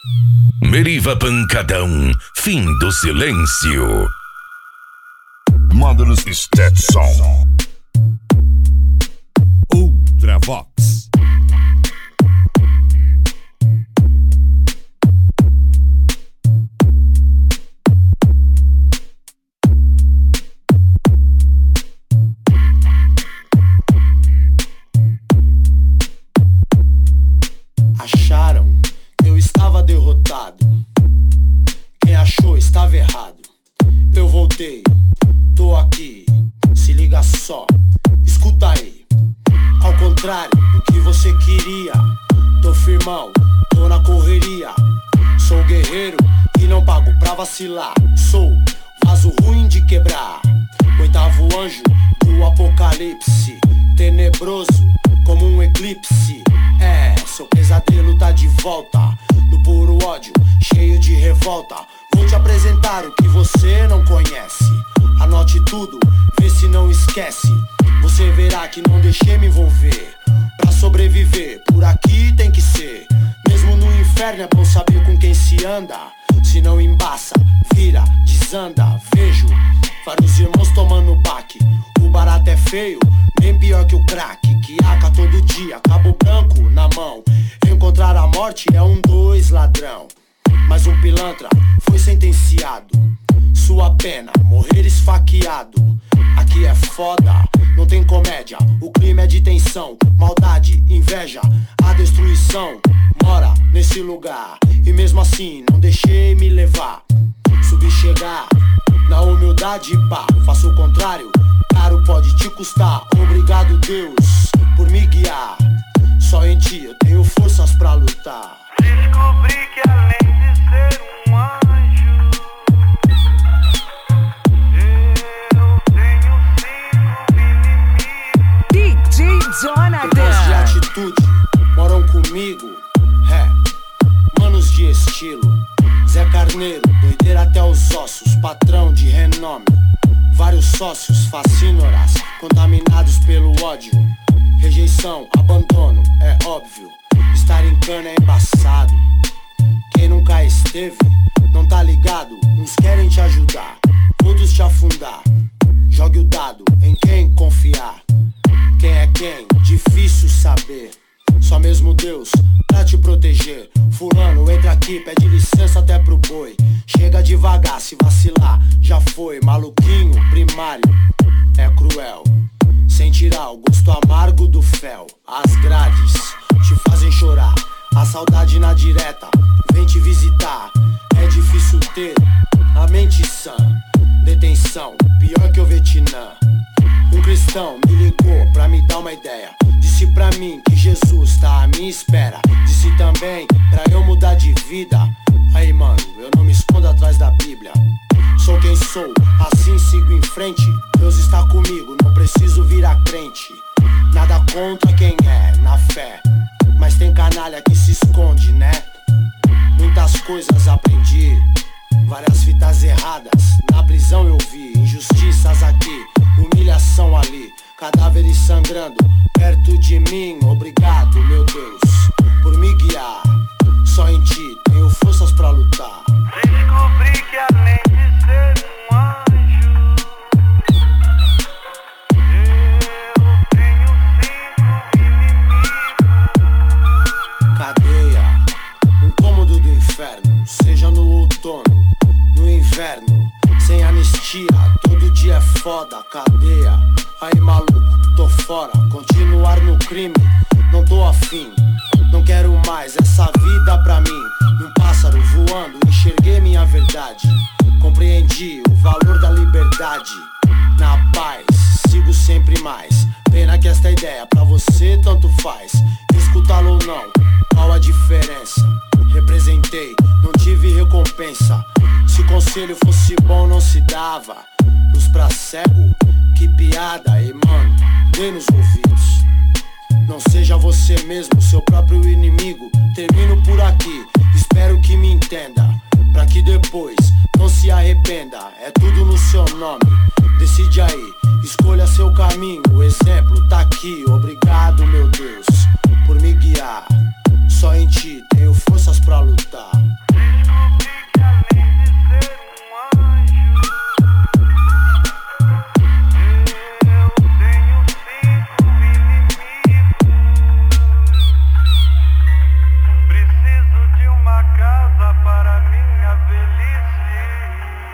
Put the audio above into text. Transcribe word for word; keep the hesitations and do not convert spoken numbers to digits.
Meriva Pancadão, fim do silêncio. Mother's Stetson. Ultravox. Acharam que eu estava derrotado. Quem achou estava errado. Eu voltei, tô aqui, se liga só, escuta aí. Ao contrário do que você queria, tô firmão, tô na correria. Sou guerreiro e não pago pra vacilar. Sou vaso ruim de quebrar, oitavo anjo do apocalipse, tenebroso como um eclipse. É, seu pesadelo tá de volta, no puro ódio, cheio de revolta. Vou te apresentar o que você não conhece. Anote tudo, vê se não esquece. Você verá que não deixei me envolver. Pra sobreviver, por aqui tem que ser. Mesmo no inferno é bom saber com quem se anda. Se não embaça, vira, desanda. Vejo vários irmãos tomando baque. O barato é feio, bem pior que o crack. Que aca todo dia, cabo branco na mão. Encontrar a morte é um dois ladrão. Mas um pilantra foi sentenciado. Sua pena, morrer esfaqueado. Aqui é foda, não tem comédia. O clima é de tensão, maldade, inveja. A destruição mora nesse lugar. E mesmo assim não deixei me levar. Subi chegar, na humildade pá. Faço o contrário, caro pode te custar. Obrigado Deus por me guiar. Só em ti eu tenho forças pra lutar. Descobri que além de ser um anjo, eu tenho cinco inimigos. D J Jonathan. Pessoas de atitude moram comigo. É, manos de estilo. Zé Carneiro, doideira até os ossos. Patrão de renome. Vários sócios, fascínoras, contaminados pelo ódio. Rejeição, abandono, é óbvio. Estar em cana é embaçado. Quem nunca esteve, não tá ligado. Uns querem te ajudar, outros te afundar. Jogue o dado em quem confiar. Quem é quem, difícil saber. Só mesmo Deus pra te proteger. Fulano, entra aqui, pede licença até pro boi. Chega devagar, se vacilar, já foi. Maluquinho, primário, é cruel. Sem tirar o gosto amargo do fel. As grades te fazem chorar. A saudade na direta vem te visitar. É difícil ter a mente sã. Detenção, pior que o Vietnã. Um cristão me ligou pra me dar uma ideia. Disse pra mim que Jesus tá à minha espera. Disse também pra eu mudar de vida. Aí mano, eu não me escondo atrás da Bíblia. Sou quem sou, assim sigo em frente. Deus está comigo, não preciso virar crente. Nada contra quem é, na fé. Mas tem canalha que se esconde, né? Muitas coisas aprendi, várias fitas erradas. Na prisão eu vi injustiças aqui, humilhação ali. Cadáveres sangrando perto de mim. Obrigado, meu Deus, por me guiar. Só em ti tenho forças pra lutar. Descobri que além de ser um anjo, eu tenho cinco inimigos. Cadeia, um cômodo do inferno. Seja no outono, no inverno. Sem anistia, todo dia é foda. Cadeia, aí maluco, tô fora. Continuar no crime, não tô afim. Não quero mais essa vida pra mim. Num pássaro voando, enxerguei minha verdade. Compreendi o valor da liberdade. Na paz, sigo sempre mais. Pena que esta ideia pra você tanto faz. Escutá-lo ou não, qual a diferença? Representei, não tive recompensa. Se conselho fosse bom não se dava. Luz pra cego, que piada. E mano, dê nos ouvidos. Não seja você mesmo, seu próprio inimigo. Termino por aqui, espero que me entenda. Pra que depois não se arrependa. É tudo no seu nome,